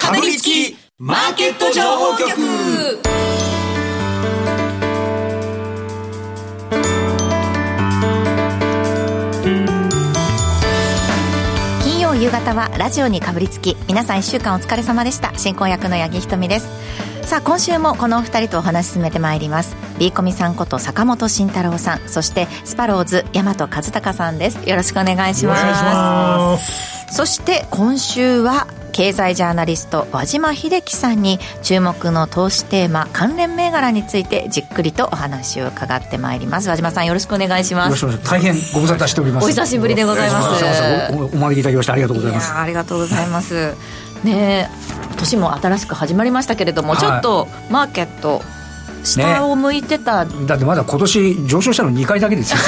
かぶりつきマーケット情報局。 金曜夕方はラジオにかぶりつき、皆さん1週間お疲れ様でした。進行役の八木ひとみです。さあ今週もこのお二人とお話し進めてまいります。ビーコミさんこと坂本慎太郎さん、そしてスパローズ大和和孝さんです。よろしくお願いします。お願いします。そして今週は経済ジャーナリスト和島秀樹さんに注目の投資テーマ関連銘柄についてじっくりとお話を伺ってまいります。和島さんよろしくお願いします。 よろしくお願いします。大変ご無沙汰しております。 お久しぶりでございます。 お招きいただきましてありがとうございます。 ありがとうございますね。年も新しく始まりましたけれども、ちょっとマーケット下を向いてた、 だってまだ今年上昇したの2回だけですよ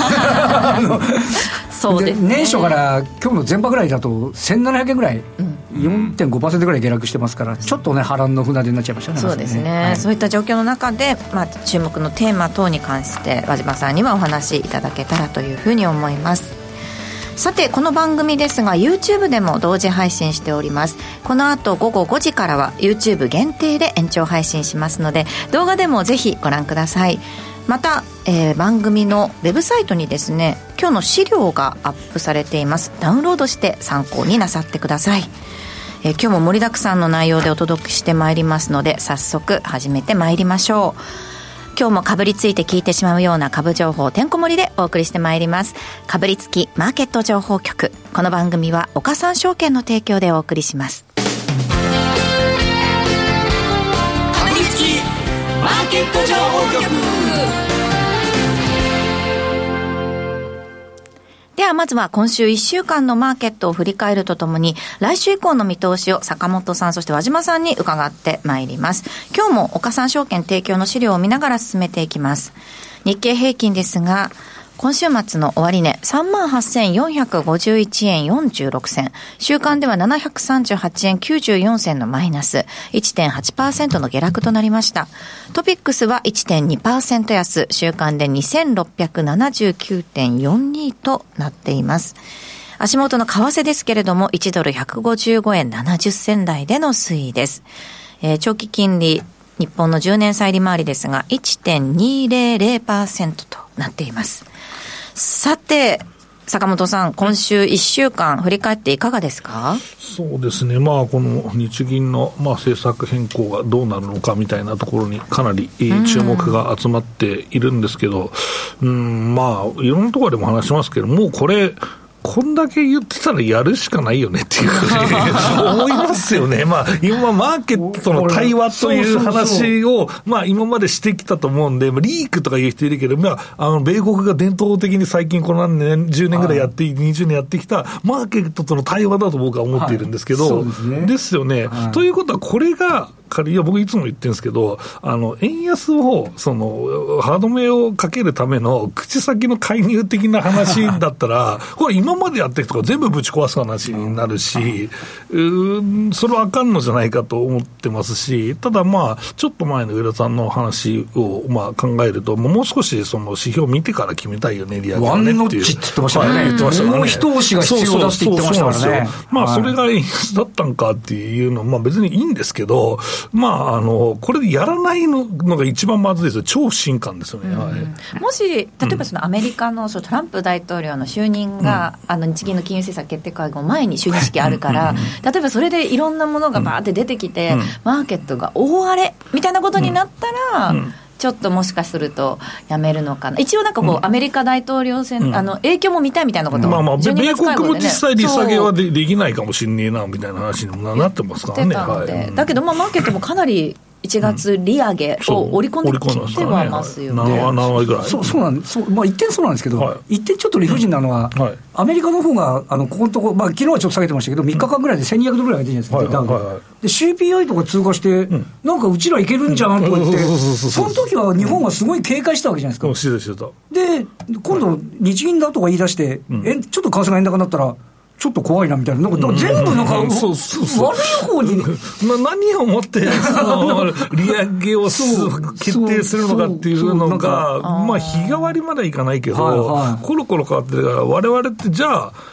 そうですね。 年初から今日の前場ぐらいだと1700円ぐらい、4.5% ぐらい下落してますから、ちょっとね波乱の船出になっちゃいましたね。 そうですね、はい、そういった状況の中で、注目のテーマ等に関して和島さんにはお話いただけたらというふうに思います。さてこの番組ですが YouTube でも同時配信しております。この後午後5時からは YouTube 限定で延長配信しますので、動画でもぜひご覧ください。また、番組のウェブサイトにですね今日の資料がアップされています。ダウンロードして参考になさってください。今日も盛りだくさんの内容でお届けしてまいりますので、早速始めてまいりましょう。今日もかぶりついて聞いてしまうような株情報てんこ盛りでお送りしてまいります。かぶりつきマーケット情報局。この番組は岡三証券の提供でお送りします。 かぶりつきマーケット情報局。 ではまずは今週1週間のマーケットを振り返るとともに、来週以降の見通しを坂本さんそして和島さんに伺ってまいります。今日も岡三証券提供の資料を見ながら進めていきます。日経平均ですが今週末の終値 38,451 円46銭、週間では738円94銭のマイナス 1.8% の下落となりました。トピックスは 1.2% 安、週間で 2679.42 となっています。足元の為替ですけれども1ドル155円70銭台での推移です。長期金利日本の10年債利回りですが 1.200% となっています。さて坂本さん、今週1週間振り返っていかがですか？ そうですね、この日銀の政策変更がどうなるのかみたいなところにかなり注目が集まっているんですけど、いろんなところでも話しますけど、もうこんだけ言ってたらやるしかないよねっていうふうに思いますよね。今マーケットの対話という話を今までしてきたと思うんで、リークとか言う人いるけど、米国が伝統的に最近この何年10年ぐらい20年やってきたマーケットとの対話だと僕は思っているんですけど、ですよね。ということはこれが僕いつも言ってるんですけど、円安を歯止めをかけるための口先の介入的な話だったらこれ今までやってる人が全部ぶち壊す話になるし、それはあかんのじゃないかと思ってますし、ただちょっと前の上田さんの話を考えると、もう少しその指標を見てから決めたいよね、利上げはねっていう。ワンノッチって言ってましたね。言ってましたね。もう一押しが必要だって言ってましたからね。それが円安だったんかっていうのは別にいいんですけど、これでやらないのが一番まずいですよ。超不信感ですよね。 もし例えばそのアメリカのトランプ大統領の就任が、日銀の金融政策決定会合前に就任式あるから、例えばそれでいろんなものがバーって出てきて、マーケットが大荒れみたいなことになったら、ちょっともしかするとやめるのかな。一応アメリカ大統領選、影響も見たいみたいなことを、 米国も実際利下げは できないかもしれねえなみたいな話にもなってますからね。 だけどマーケットもかなり1月利上げを織り込んできてはますよね。 7割ぐらい。 そうなんです。一点そうなんですけど、一点ちょっと理不尽なのは、アメリカの方がここのところ、昨日はちょっと下げてましたけど、3日間ぐらいで1200ドルぐらいが出てるんですよ、ダウで。で CPI とか通過して、なんかうちらいけるんじゃんとか言って、その時は日本はすごい警戒したわけじゃないですか。で今度日銀だとか言い出して、ちょっと為替が円高になったらちょっと怖いなみたいな、全部悪い方に何をもって利上げを決定するのかっていうのが日替わりまではいかないけど、コロコロ変わってるから、我々ってじゃあ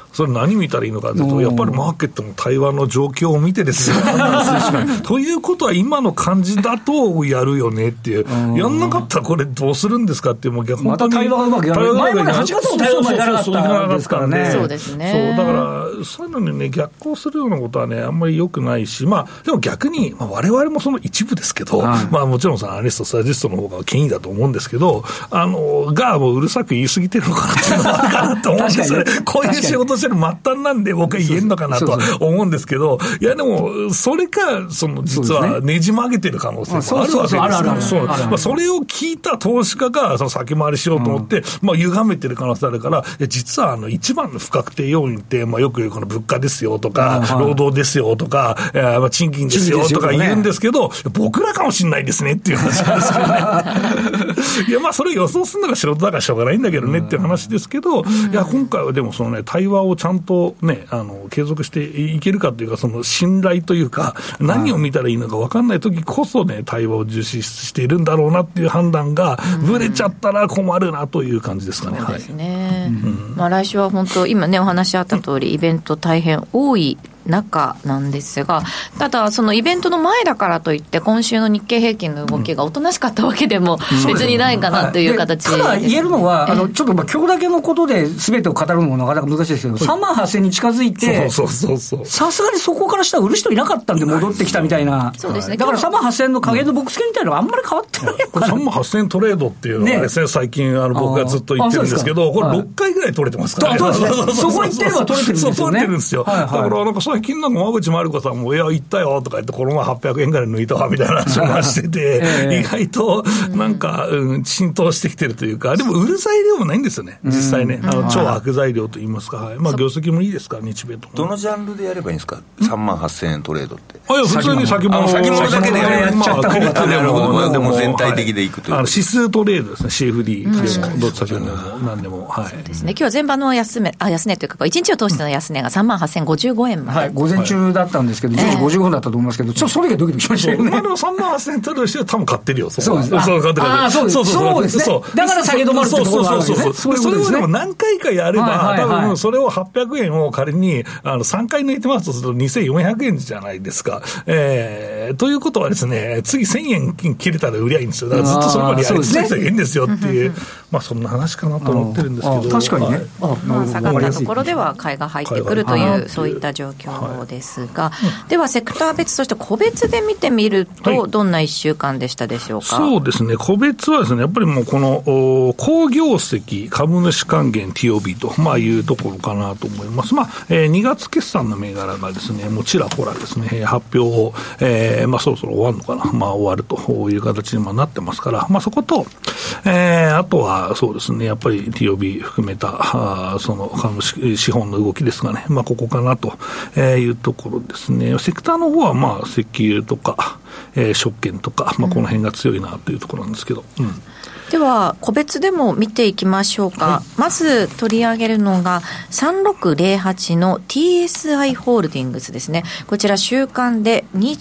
それ何見たらいいのかというと、やっぱりマーケットの対話の状況を見てですよということは今の感じだとやるよねっていう、やんなかったらこれどうするんですかっていう、もう逆にまた対話がうまくやらない、前まで8月も対話がやらなかったですからね。 そうですね。 そうだからそういうのにね、逆行するようなことはねあんまり良くないし、まあでも逆に、まあ、我々もその一部ですけど、まあもちろんアナリストスタジストの方が権威だと思うんですけど、がもううるさく言い過ぎてるのかなっていうのはあるかなと思うんですよね。こういう仕事してる末端なんで僕は言えんのかなとは思うんですけど、いやでもそれか実はねじ曲げてる可能性もあるわけですよ。それを聞いた投資家が先回りしようと思って、まあ歪めてる可能性あるから、実は一番の不確定要因って、まあよく言うこの物価ですよとか、労働ですよとか、賃金ですよとか言うんですけど、僕らかもしれないですねっていう話なんですけどねいやまあそれ予想するのが仕事だからしょうがないんだけどねっていう話ですけど、いや今回はでも対話をちゃんとね継続していけるかというか、その信頼というか、何を見たらいいのか分かんない時こそね対話を重視しているんだろうなっていう判断がぶれちゃったら困るなという感じですかね。 そうですね、まあ、来週は本当今ねお話あった通りイベント大変多い中なんですが、ただそのイベントの前だからといって今週の日経平均の動きがおとなしかったわけでも別にないかなという形で、 ただ言えるのはちょっと今日だけのことで全てを語るのもなかなか難しいですけど、38,000に近づいてさすがにそこから下売る人いなかったんで戻ってきたみたいな。 そうですね、 だから38,000の影のボックス券みたいなのがあんまり変わってない。 これ38,000トレードっていうのがですね、最近僕がずっと言ってるんですけど、これ6回ぐらい取れてますからね。 そこ行ってれば取れてるんですよね。 そう取れてるんですよ。だからなんか最近なんか馬渕マルコさんもいや行ったよとか言ってこの前800円ぐらい抜いたわみたいな話をしてて、意外となんか、浸透してきてるというか、でも売る材料もないんですよね実際ね。超悪材料といいますか、まあ業績もいいですから日米とも。 どのジャンルでやればいいんですか38,000円トレードって。 いや普通に先物だけでやっちゃった方がなるほど。でも全体的でいくという、 指数トレードですね。 CFD でもどっち先でも何でも、 そうですね。今日は前場の安値というか1日を通しての安値が38,055円まで、 午前中だったんですけど10時55分だったと思いますけど、ちょっとそれがドキドキしましたよね。 まあでも38,000トレードして多分買ってるよ。 そうです。 そうですね。 だから下げ止まるってところがあるんですね。 それをでも何回かやれば多分それを800円を仮に3回抜いてますとすると2400円じゃないですか。ということはですね、次1000円切れたら売りゃいいんですよ。だからずっとそれまでやり続けたらいいんですよっていう、まあそんな話かなと思ってるんですけど。 確かにね。 下がったところでは買いが入ってくるというそういった状況ですが、ではセクター別、そして個別で見てみるとどんな1週間でしたでしょうか。 そうですね、個別はですね、やっぱりもうこの好業績株主還元 TOB と、まあ、いうところかなと思います。まあ2月決算の銘柄がですねもうちらほらですね発表を、まあ、そろそろ終わるのかな、まあ、終わるという形になってますから、まあ、そこと、あとはそうですねやっぱり TOB 含めたその株主資本の動きですがね、まあ、ここかなというところですね。セクターの方はまあ石油とか、食券とか、まあ、この辺が強いなというところなんですけど、 では個別でも見ていきましょうか。まず取り上げるのが3608の TSI ホールディングスですね。こちら週間で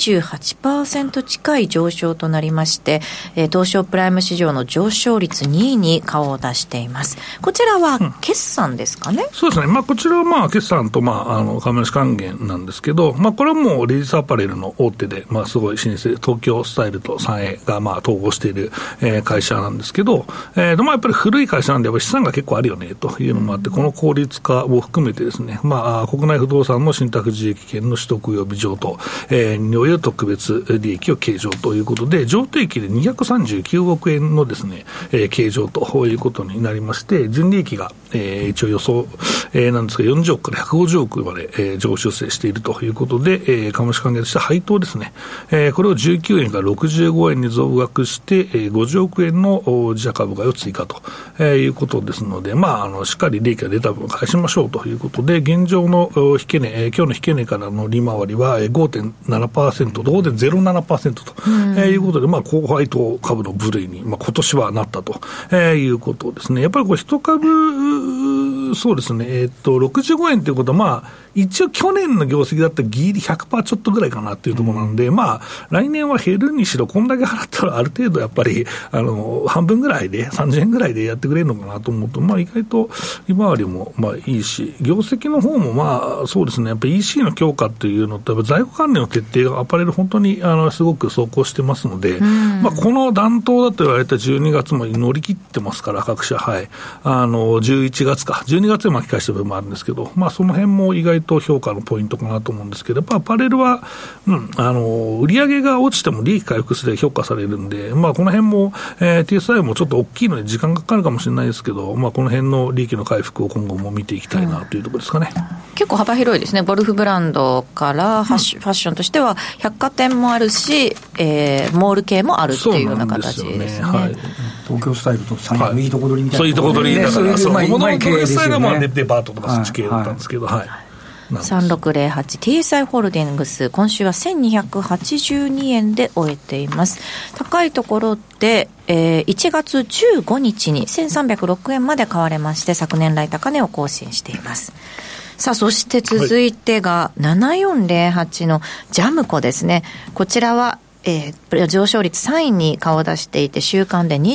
28% 近い上昇となりまして、東証プライム市場の上昇率2位に顔を出しています。こちらは決算ですかね。 そうですね、まあ、こちらはまあ決算とまあ株主還元なんですけど、まあ、これはもうレディースアパレルの大手で、まあ、すごい老舗東京スタイルとサンエがまあ統合している、会社なんですけど、まあ、やっぱり古い会社なんでやっぱ資産が結構あるよねというのもあって、この効率化を含めてですね、まあ、国内不動産の信託受益権の取得及び譲渡、におよる特別利益を計上ということで、譲渡益で239億円のですね、計上ということになりまして、純利益が、一応予想、なんですが40億から150億まで、上修正しているということで、株主還元として配当ですね、これを19円から65円に増額して、50億円の自社株買いを追加と、いうことですので、まあ、しっかり利益が出た分を返しましょうということで、現状の引け値、今日の引け値からの利回りは 5.7% と 5.07% と、いうことで、まあ、高配当株の部類に、まあ、今年はなったと、いうことですね。やっぱりこう一株そうですね、65円ということは、まあ、一応去年の業績だったらギリ 100% ちょっとぐらいかなっていうところなんで、まあ、来年は減るにしろ、こんだけ払ったらある程度やっぱり、半分ぐらいで、30円ぐらいでやってくれるのかなと思うと、まあ、意外と今よりもまあいいし、業績の方もまあ、そうですね、やっぱり EC の強化っていうのと、在庫関連の徹底がアパレル本当にすごく走行してますので、まあ、この暖冬だと言われた12月まで乗り切ってますから、各社、はい。11月か、12月で巻き返した部分もあるんですけど、まあ、その辺も意外と評価のポイントかなと思うんですけど、やっぱアパレルは、売上が落ちても利益回復すれば評価されるんで、まあ、この辺も、TSI もちょっと大きいので時間がかかるかもしれないですけど、まあ、この辺の利益の回復を今後も見ていきたいなというところですかね。 結構幅広いですね。ゴルフブランドからファッションとしては百貨店もあるし、モール系もあるっていうような形ですね。はい、 東京スタイルとサニーのいいとこ取りみたいな、 そういいとこ取りだから、そのものの東京スタイルはデパートとかそっち系だったんですけど、はい。 3608 TSI ホールディングス、今週は1282円で終えています。高いところで、1月15日に1306円まで買われまして、昨年来高値を更新しています。さあ、そして続いてが7408のジャムコですね。こちらは上昇率3位に顔を出していて、週間で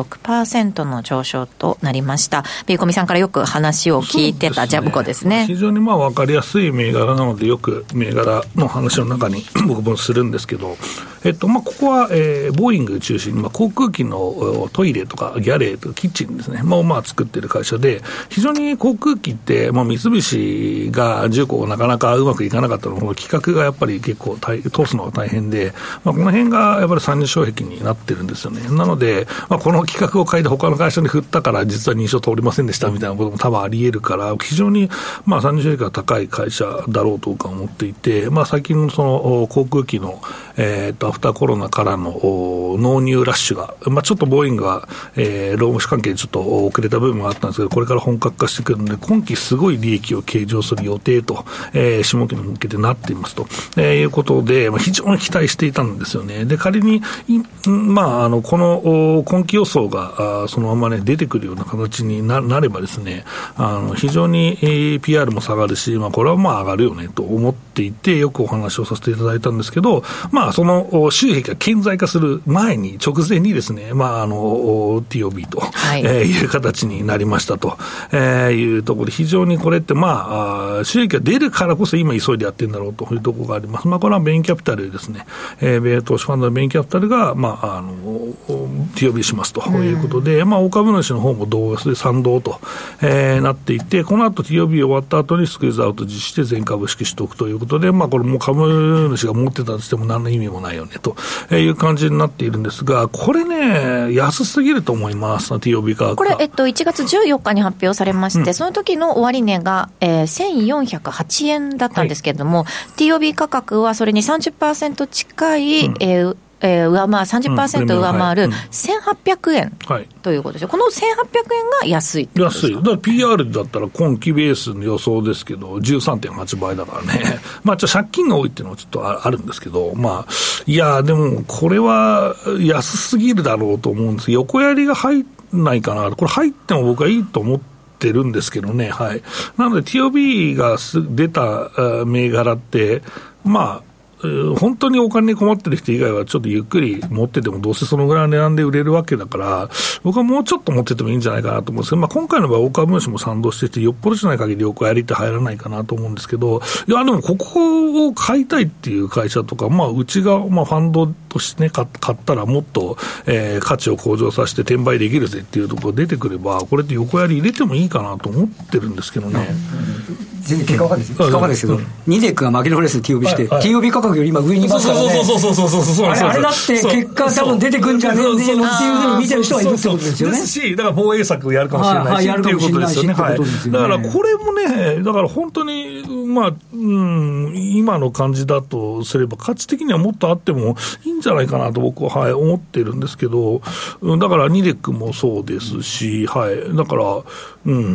26% の上昇となりました。ビーコミさんからよく話を聞いてたジャムコですね。 非常にまあ分かりやすい銘柄なので、よく銘柄の話の中に僕もするんですけど、まあ、ここは、ボーイング中心に、まあ、航空機のトイレとかギャレーとかキッチンですね、まあ、作ってる会社で、非常に航空機って、まあ、三菱が重工なかなかうまくいかなかったの、この企画がやっぱり結構通すのが大変で、まあ、この辺がやっぱり参入障壁になってるんですよね。なので、まあ、この企画を変えて他の会社に振ったから実は認証通りませんでしたみたいなことも多分あり得るから、非常にまあ参入障壁が高い会社だろうと僕は思っていて、まあ、最近のその航空機の、アフターコロナからの納入ラッシュが、まあ、ちょっとボーイングは、労務士関係でちょっと遅れた部分があったんですけど、これから本格化してくるので、今期すごい利益を計上する予定と、下期に向けてなっていますと、いうことで、まあ、非常に期待していたんですよね。で、仮に、まあ、この今期予想がそのままね、出てくるような形に なればですね、非常に PR も下がるし、まあ、これはまあ上がるよねと思っていて、よくお話をさせていただいたんですけど、まあ、その収益が顕在化する前に、直前にですね、まあ、TOB と、いう形になりましたと、いうところで、非常にこれって、まあ、収益が出るからこそ今急いでやってるんだろうというところがあります。まあ、これはベインキャピタルですね、米投資ファンドのベインキャピタルが、まあ、TOB しますということで、まあ、大株主の方も同様で賛同と、なっていて、この後 TOB 終わった後にスクイズアウト実施して全株式取得ということで、まあ、これも株主が持ってたとしても何の意味もないよねという感じになっているんですが、これね、安すぎると思います、TOB 価格。 これ、1月14日に発表されまして、その時の終値が、1408円だったんですけれども、TOB 価格はそれに 30% 近い、30% 上回る1800円ということですよ。この1800円が安い。 安い。だから PR だったら今期ベースの予想ですけど、13.8 倍だからね。まあ、借金が多いっていうのはちょっとあるんですけど、まあ、いや、でもこれは安すぎるだろうと思うんです。横やりが入んないかな。これ入っても僕はいいと思ってるんですけどね。はい。なので TOB が出た銘柄って、まあ、本当にお金に困ってる人以外はちょっとゆっくり持っててもどうせそのぐらいの値段で売れるわけだから、僕はもうちょっと持っててもいいんじゃないかなと思うんですけど、まあ、今回の場合大株主も賛同していて、よっぽどじゃない限り横やりって入らないかなと思うんですけど、いやでもここを買いたいっていう会社とか、まあ、うちがまあファンドとしてね買ったらもっと、価値を向上させて転売できるぜっていうところが出てくれば、これって横やり入れてもいいかなと思ってるんですけどね。 全然結果わかんないです。結果わかんないですけど、ニデックが負けのレースで TOB して、TOB 価格より今上にいますからね。あれだって結果多分出てくんじゃねえのっていうふうに見てる人はいるってことですよね。 ですし、だから防衛策をやるかもしれないしっていうことですよね。だからこれもね、だから本当にまあ、今の感じだとすれば価値的にはもっとあってもいいんじゃないかなと僕は、思ってるんですけど、だからニデックもそうですし、だから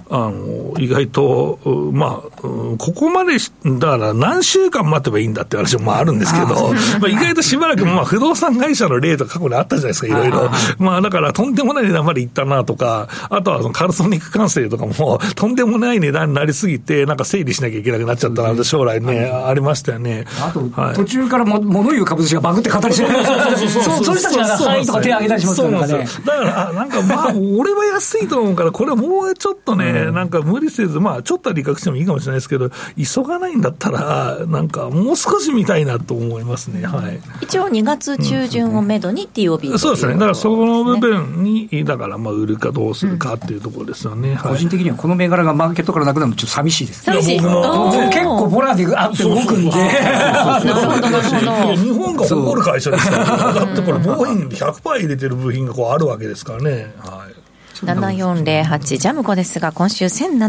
意外と、まあ、ここまでだから何週間待てばいいんだって話もあるんですけど、まあ、意外としばらく、まあ、不動産会社の例とか過去にあったじゃないですか、いろいろ。まあ、だからとんでもない値段までいったなとか、あとはそのカルソニック管制とかもとんでもない値段になりすぎて、なんか整理しなきゃいけなくなっちゃったなって将来ね、ありましたよね。 あと、途中から物言う株主がバグって語りしてる。そういう人たちがはいとか手を挙げたりしますからね。 だから、なんかまあ、俺は安いと思うから、これはもうちょっとね、なんか無理せず、まあ、ちょっとは利確してもいいかもしれないですけど、急がないんだったら、なんかもう少し見たいなと思いますね。はい。 一応2月中旬をめどに TOB、 そうですね。だからその部分に、だからまあ売るかどうするかっていうところですよね。 個人的にはこの銘柄がマーケットからなくなるのちょっと寂しいです。 寂しい。 僕結構ボラであって動くんで。 なるほどなるほど。 日本が誇る会社ですから、だってこれボーイング 100% 入れてる部品がこうあるわけですからね。はい。 7408ジャムコですが、今週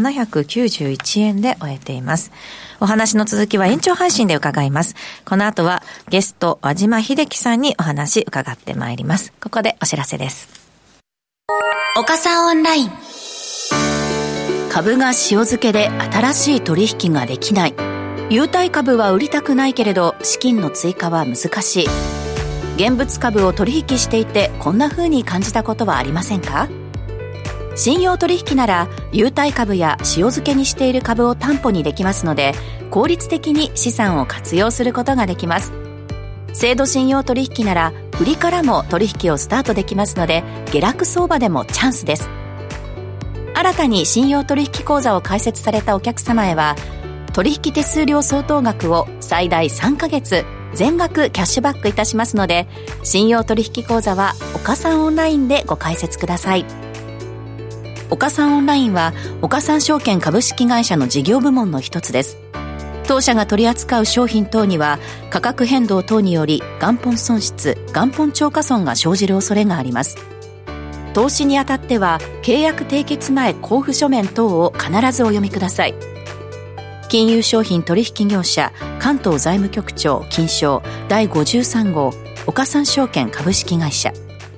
1791円で終えています。お話の続きは延長配信で伺います。この後はゲスト和島秀樹さんにお話伺ってまいります。ここでお知らせです。 岡さんオンライン。 株が塩漬けで新しい取引ができない。優待株は売りたくないけれど資金の追加は難しい。現物株を取引していてこんな風に感じたことはありませんか？信用取引なら優待株や塩漬けにしている株を担保にできますので、効率的に資産を活用することができます。制度信用取引なら売りからも取引をスタートできますので、下落相場でもチャンスです。新たに信用取引口座を開設されたお客様へは、取引手数料相当額を最大3ヶ月全額キャッシュバックいたしますので、信用取引口座は岡さんオンラインでご開設ください。岡さんオンラインは岡さん証券株式会社の事業部門の一つです。当社が取り扱う商品等には価格変動等により元本損失、元本超過損が生じる恐れがあります。投資にあたっては契約締結前交付書面等を必ずお読みください。金融商品取引業者関東財務局長金商第53号岡さん証券株式会社。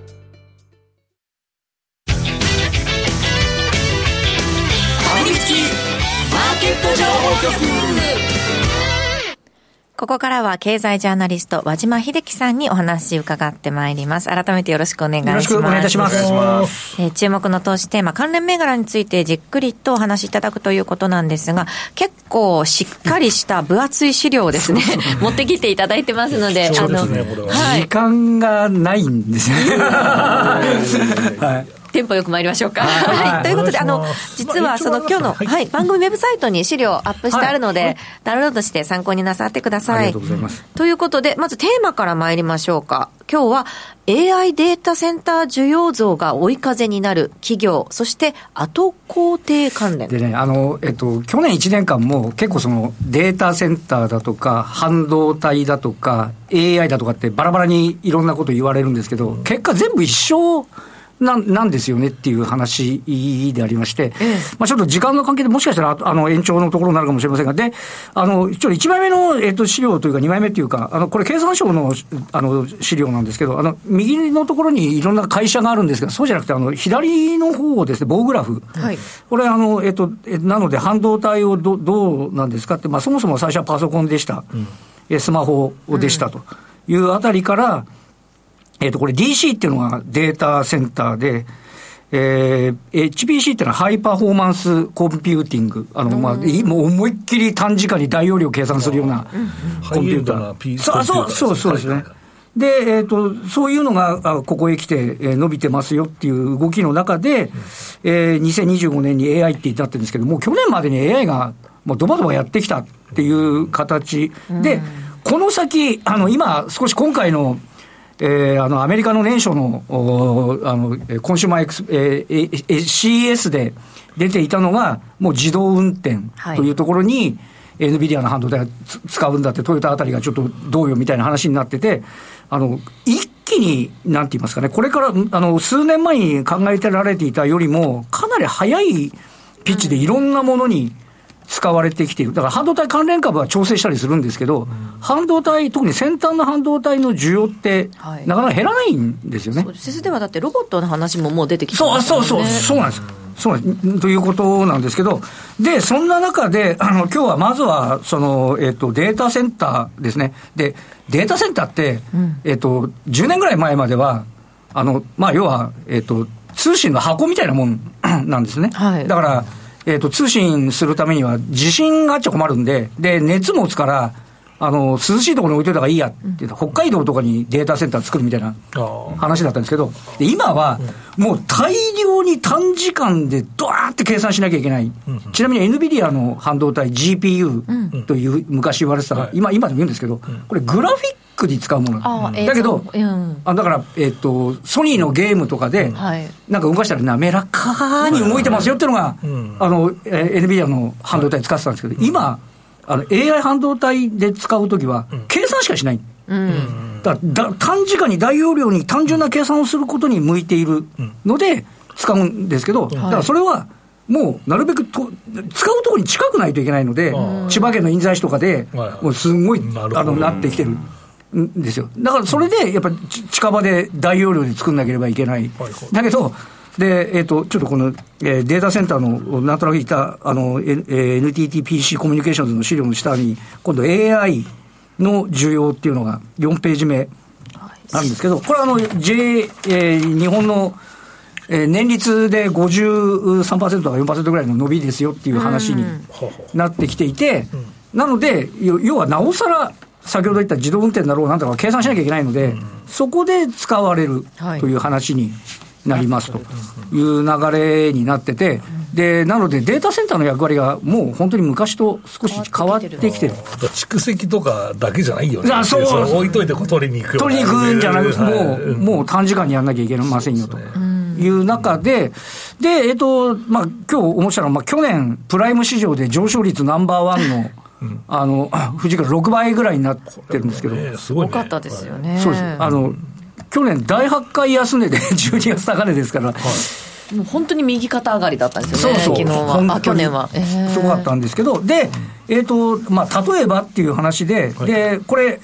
ここからは経済ジャーナリスト和島秀樹さんにお話伺ってまいります。改めてよろしくお願いします。よろしくお願いいたします。注目の投資テーマ関連銘柄についてじっくりとお話しいただくということなんですが、結構しっかりした分厚い資料をですね持ってきていただいてますので、 そうですね、これは、はい、時間がないんですよねはい、 テンポよく参りましょうか。はい。ということで、実はその今日の、はい、番組ウェブサイトに資料アップしてあるので、ダウンロードして参考になさってください。 ありがとうございます。 ということで、まずテーマから参りましょうか。今日は AI データセンター需要増が追い風になる企業、そして後工程関連。 でね、去年1年間も結構そのデータセンターだとか、半導体だとか、AI だとかってバラバラにいろんなこと言われるんですけど、結果全部一緒なんですよねっていう話でありまして、まあ、ちょっと時間の関係でもしかしたら延長のところになるかもしれませんが、で、ちょっと1枚目の、資料というか2枚目というか、これ経産省の、資料なんですけど、右のところにいろんな会社があるんですけど、そうじゃなくて、左の方ですね、棒グラフ。はい、これ、なので半導体をどうなんですかって、まあ、そもそも最初はパソコンでした。スマホでしたというあたりから、これ DC っていうのがデータセンターで、HPC っていうのはハイパフォーマンスコンピューティング。まあ、もう思いっきり短時間に大容量計算するようなコンピューター。そうですね。で、そういうのが、ここへ来て、伸びてますよっていう動きの中で、2025年に AI ってなってるんですけども、去年までに AI がもうドバドバやってきたっていう形で、この先、今今回のアメリカの年初のコンシューマーCES で出ていたのが、もう自動運転というところに、NVIDIA の半導体を使うんだって、トヨタあたりがちょっとどうよみたいな話になってて、一気に、なんて言いますかね、これから数年前に考えてられていたよりも、かなり早いピッチでいろんなものに使われてきている。だから半導体関連株は調整したりするんですけど、半導体、特に先端の半導体の需要って、なかなか減らないんですよね。 そうです。ではだってロボットの話ももう出てきてますね。 そうなんです。 そうということなんですけど、でそんな中で今日はまずはその、データセンターですね。でデータセンターって、10年ぐらい前までは要は、通信の箱みたいなもんなんですね、はい、だから、通信するためには地震があっちゃ困るんで、熱持つから涼しいところに置いといた方がいいやって言って、北海道とかにデータセンター作るみたいな話だったんですけど、で今はもう大量に短時間でドワーって計算しなきゃいけない、ちなみに NVIDIA の半導体 GPU という昔言われてた、今でも言うんですけど、これグラフィックに使うものだけど、だから、ソニーのゲームとかで、なんか動かしたら滑らかに動いてますよっていうのが、NVIDIA の半導体使ってたんですけど、今AI 半導体で使うときは計算しかしない、だ短時間に大容量に単純な計算をすることに向いているので使うんですけど、だからそれはもうなるべく使うところに近くないといけないので、千葉県の印西市とかでもうすごいなってきてるんですよ。だからそれでやっぱり近場で大容量で作んなければいけない、だけどで、ちょっとこの、データセンターのなんとなく言ったNTT-PC コミュニケーションズの資料の下に今度 AI の需要っていうのが4ページ目なんですけど、これは日本の年率で 53% とか 4% ぐらいの伸びですよっていう話になってきていて、なので要はなおさら先ほど言った自動運転だろうなんとか計算しなきゃいけないので、そこで使われるという話になりますという流れになってて、でなのでデータセンターの役割がもう本当に昔と少し変わってきてる。 蓄積とかだけじゃないよね。 そう置いといて取りに行くんじゃなくて、もう短時間にやんなきゃいけませんよという中で、今日思ったのは、去年プライム市場で上昇率ナンバーワンの富士から6倍ぐらいになってるんですけど、 すごかったですよね。 そうです。去年第8回安値で12月高値ですから、 もう本当に右肩上がりだったんですよね。昨日は去年はすごかったんですけど、で例えばっていう話で、でこれ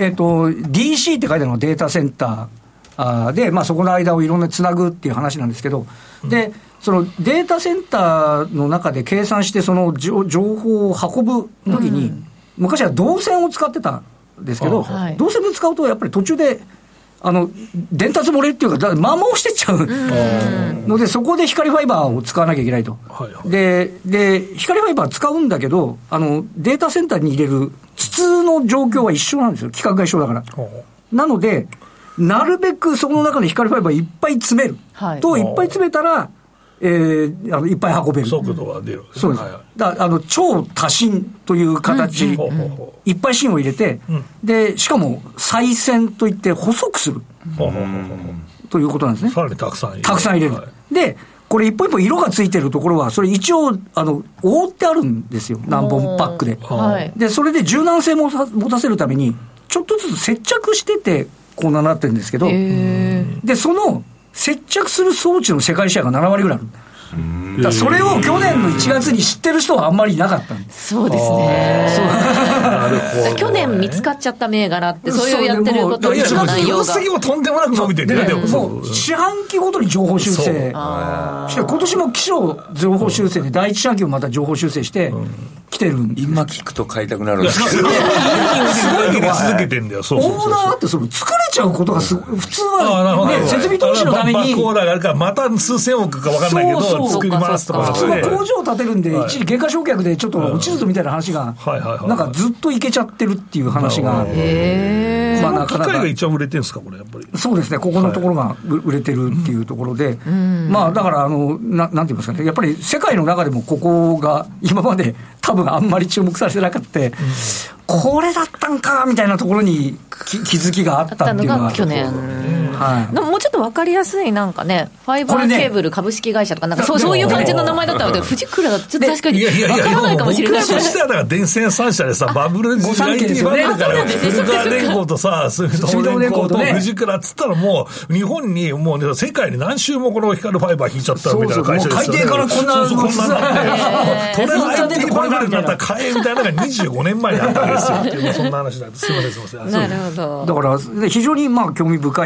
DC って書いてあるのはデータセンターで、そこの間をいろんなつなぐっていう話なんですけど、でそのデータセンターの中で計算してその情報を運ぶときに、昔は導線を使ってたんですけど、導線で使うとやっぱり途中で伝達漏れっていうか摩耗してっちゃうので、そこで光ファイバーを使わなきゃいけないと、で光ファイバー使うんだけどデータセンターに入れる筒の状況は一緒なんですよ、規格が一緒だから。なのでなるべくその中に光ファイバーいっぱい詰めると、いっぱい詰めたらいっぱい運べる、 速度が出る。 そうです。だから超多芯という形、いっぱい芯を入れて、でしかも再線といって細くするということなんですね。 さらにたくさん入れる、でこれ一本一本色がついてるところはそれ一応覆ってあるんですよ、何本パックで。でそれで柔軟性も持たせるためにちょっとずつ接着しててこうなってるんですけど、でその接着する装置の世界シェアが7割ぐらいある。だそれを去年の1月に知ってる人はあんまりいなかったんです。 そうですね。去年見つかっちゃった銘柄ってそういうやってることの内容が業績もとんでもなく伸びてるね。 もう四半期ごとに情報修正して今年も期初情報修正で第一四半期もまた情報修正して来てるんです。 今聞くと買いたくなるんですけど続けてんだよ。 オーナーってその作れちゃうことが普通は、ね、設備投資のためにバックオーダーがあるからまた数千億か分かんないけど作りますとか、 普通は工場を建てるんで、一時減価償却でちょっと落ちるぞみたいな話が、なんかずっといけちゃってるっていう話が、 なかなか機械が一番売れてるんですか、これやっぱり。 そうですね、ここのところが売れてるっていうところで、だからなんて言いますかね、やっぱり世界の中でもここが今まで多分あんまり注目されてなかった、これだったんかみたいなところに気づきがあったっていうのが去年、もうちょっと分かりやすいなんかね、ファイバーケーブル株式会社とか、なんかそういう感じの名前だったので、富士倉だとちょっと確かに分からないかもしれない。 僕らとしてはだから電線3社でさ、バブル時代にバブルから福川電工とさ、水道電工と富士倉っつったらもう日本にもう世界に何周もこの光ファイバー引いちゃったみたいな会社ですよね。 海底からこんなこんな取れないっていうバブルになったら買えみたいなのが25年前にあったわけですよ。そんな話なんです。すいません。 なるほど。 だから非常に興味深いというこ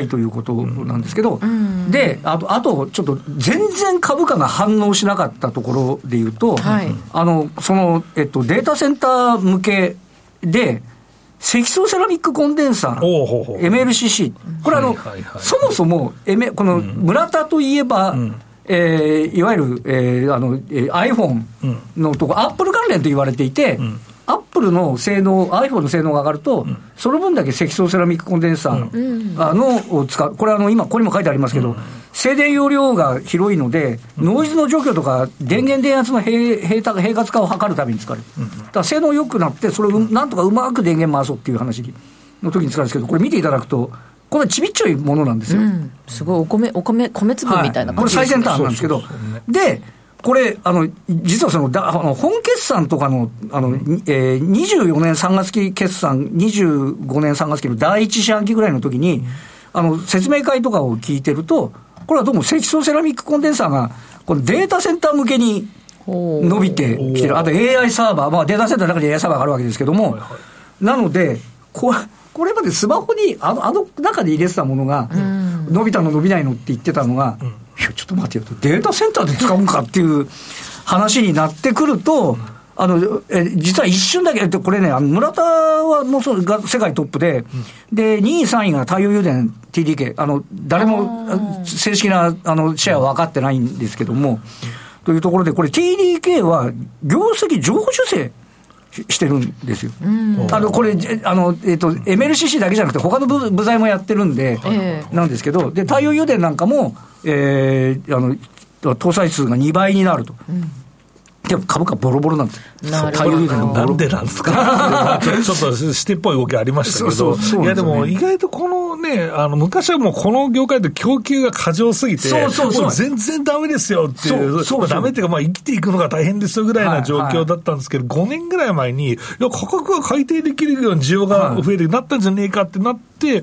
ことなんですけど、であとちょっと全然株価が反応しなかったところでいうと、その、データセンター向けで積層セラミックコンデンサー MLCC、 これそもそも、この村田といえば、いわゆる、iPhone のとこ、アップル関連と言われていて、アップルの性能、iPhone の性能が上がると、その分だけ積層セラミックコンデンサーを使う。これ今、ここにも書いてありますけど、静電容量が広いので、ノイズの除去とか、電源電圧の平滑化を図るために使われる。だから性能良くなって、それをなんとかうまく電源回そうっていう話の時に使うんですけど、これ見ていただくと、これちびっちょいものなんですよ。 すごい米粒みたいな感じですね。 これ最先端なんですけど、で、これ実は本決算とかの24年3月期決算、25年3月期の第一四半期ぐらいの時に説明会とかを聞いてると、これはどうも積層セラミックコンデンサーがこのデータセンター向けに伸びてきてる。あと AI サーバー、データセンターの中に AI サーバーがあるわけですけども、なのでこれまでスマホに中で入れてたものが、伸びたの伸びないのって言ってたのが、いやちょっと待ってよと、データセンターで使うんかっていう話になってくると、実は一瞬だけ、これね、村田はもう世界トップで、で、2位、3位が太陽油田 TDK、誰も正式なシェアは分かってないんですけども、というところで、これ TDK は業績上方修正してるんですよ。これMLCC だけじゃなくて他の部材もやってるんで、なんですけど、で太陽油田なんかも、搭載数が2倍になると。でも株価ボロボロなんですよ。 なんでなんですかちょっとしてっぽい動きありましたけど、いやでも意外とこのね、昔はもうこの業界で供給が過剰すぎて、もう全然ダメですよっていう、ダメっていうか、生きていくのが大変ですよぐらいな状況だったんですけど、5年ぐらい前に、いや価格が改定できるように需要が増えるようになったんじゃねえかってなって、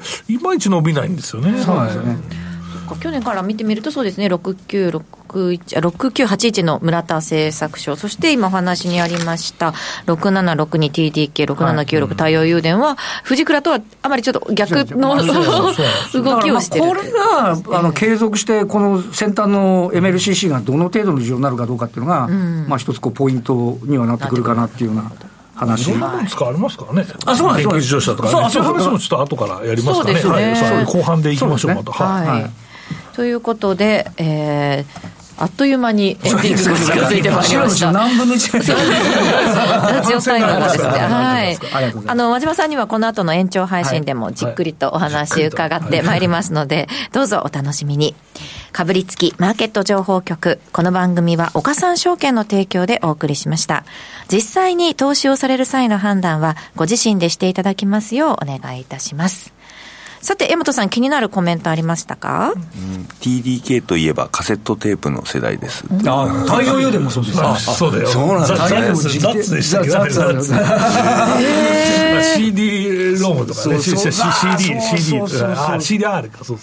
いまいち伸びないんですよね。 そうですよね。 去年から見てみるとそうですね、6981の村田製作所、そして今お話にありました6762 TDK、6796太陽油田は藤倉とはあまりちょっと逆の動きをしてる。 これが継続してこの先端の MLCC がどの程度の需要になるかどうかっていうのが、一つポイントにはなってくるかなっていうような話。 いろんなもの使われますからね。 そうなんです。 電気自動車とかね。そういう話もちょっと後からやりますからね。後半でいきましょう、また。 ということで、あっという間にエンディングが近づいてまいりました。 何分の1 ラジオタイムがですね。はい。和島さんにはこの後の延長配信でもじっくりとお話伺ってまいりますので、どうぞお楽しみに。かぶりつきマーケット情報局。この番組は岡三証券の提供でお送りしました。実際に投資をされる際の判断はご自身でしていただきますようお願いいたします。さて、江本さん、気になるコメントありましたか ？TDK といえばカセットテープの世代です。 太陽油田もそうです。 そうだよ。そうなんだ。ザッツでしたけど。CD ロームとかね。CDR か。そう。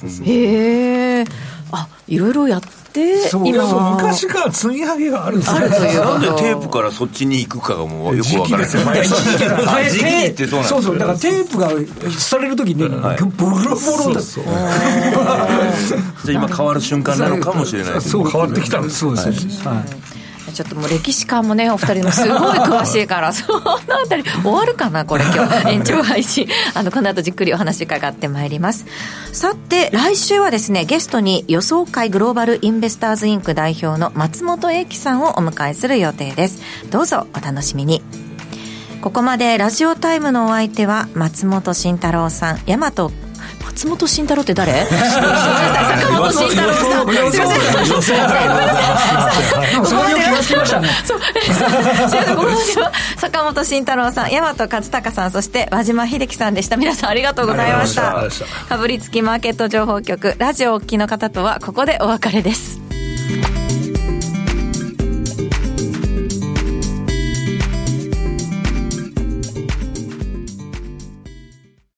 いろいろやって今昔から積み上げがあるんですよ。 なんでテープからそっちに行くかがもうよくわからない。時期ってそうなんですよ。 そうだからテープがされるときにボロボロだ。じゃあ今変わる瞬間なのかもしれないです。 そう変わってきたんです。そうです。 ちょっともう歴史観もねお二人もすごい詳しいからそのあたり終わるかなこれ今日延長配信この後じっくりお話伺ってまいります。さて来週はですねゲストに予想会グローバルインベスターズインク代表の松本英樹さんをお迎えする予定です。どうぞお楽しみに。ここまでラジオタイムのお相手は松本慎太郎さん、松本慎太郎って誰？坂本慎太郎さん。すいません。そういう気がつきましたね。そう。ここまでは坂本慎太郎さん、大和勝孝さん、そして和島秀樹さんでした。皆さんありがとうございました。かぶりつきマーケット情報局ラジオをお聞きの方とはここでお別れです。